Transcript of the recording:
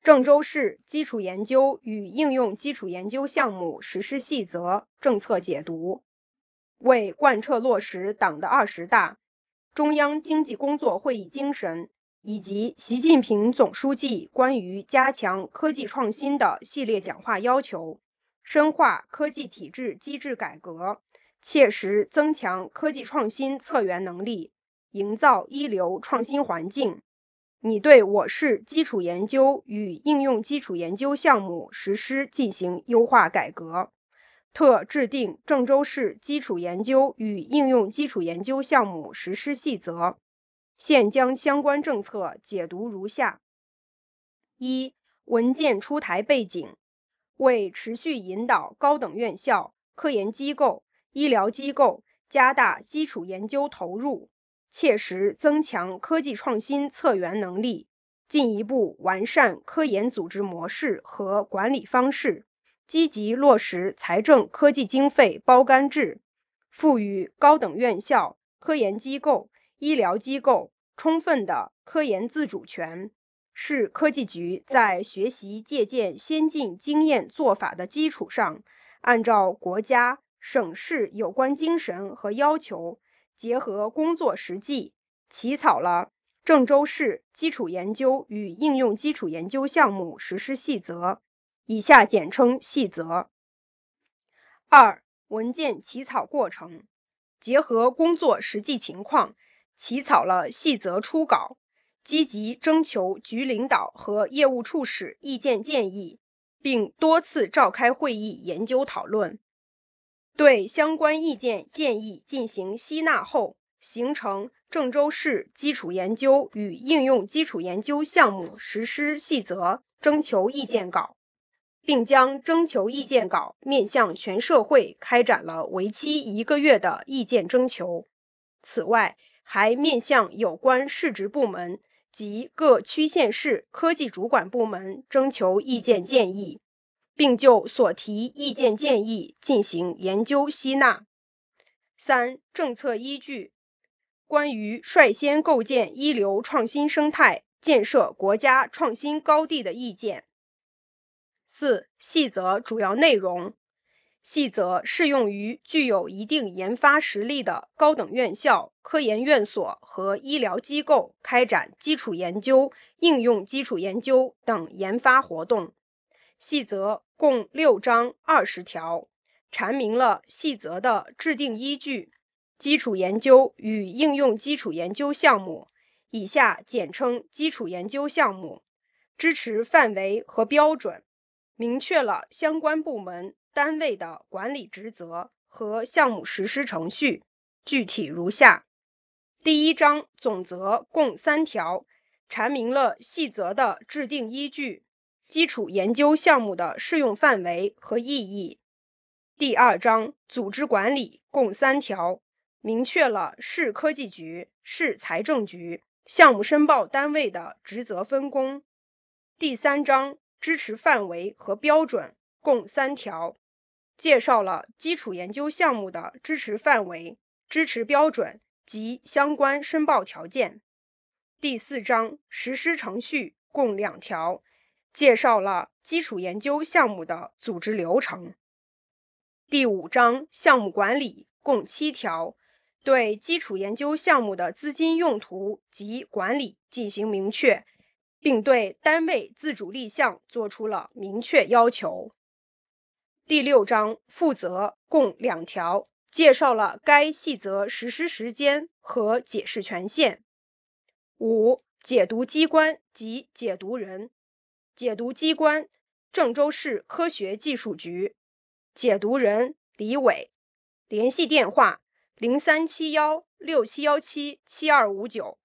郑州市基础研究与应用基础研究项目实施细则政策解读，为贯彻落实党的20大、中央经济工作会议精神以及习近平总书记关于加强科技创新的系列讲话要求，深化科技体制机制改革，切实增强科技创新策源能力，营造一流创新环境，拟对我市基础研究与应用基础研究项目实施进行优化改革，特制定郑州市基础研究与应用基础研究项目实施细则。现将相关政策解读如下：一、文件出台背景。为持续引导高等院校、科研机构、医疗机构加大基础研究投入，切实增强科技创新策源能力，进一步完善科研组织模式和管理方式，积极落实财政科技经费包干制，赋予高等院校、科研机构、医疗机构充分的科研自主权，市科技局在学习借鉴先进经验做法的基础上，按照国家、省市有关精神和要求，结合工作实际，起草了郑州市基础研究与应用基础研究项目实施细则，以下简称细则。二、文件起草过程。结合工作实际情况，起草了细则初稿，积极征求局领导和业务处室意见建议，并多次召开会议研究讨论。对相关意见建议进行吸纳后，形成郑州市基础研究与应用基础研究项目实施细则征求意见稿，并将征求意见稿面向全社会开展了为期1个月的意见征求。此外，还面向有关市直部门及各区县市科技主管部门征求意见建议，并就所提意见建议进行研究吸纳。三、政策依据。关于率先构建一流创新生态、建设国家创新高地的意见。四、细则主要内容。细则适用于具有一定研发实力的高等院校、科研院所和医疗机构开展基础研究、应用基础研究等研发活动。细则共6章20条，阐明了细则的制定依据。基础研究与应用基础研究项目，以下简称基础研究项目，支持范围和标准，明确了相关部门单位的管理职责和项目实施程序，具体如下。第1章总则共3条，阐明了细则的制定依据、基础研究项目的适用范围和意义。第2章组织管理共3条，明确了市科技局、市财政局、项目申报单位的职责分工。第3章支持范围和标准共3条，介绍了基础研究项目的支持范围、支持标准及相关申报条件。第4章实施程序共2条，介绍了基础研究项目的组织流程。第5章项目管理共7条，对基础研究项目的资金用途及管理进行明确，并对单位自主立项作出了明确要求。第6章负责共2条，介绍了该细则实施时间和解释权限。5、解读机关及解读人。解读机关：郑州市科学技术局。解读人：李伟。联系电话：037167177259。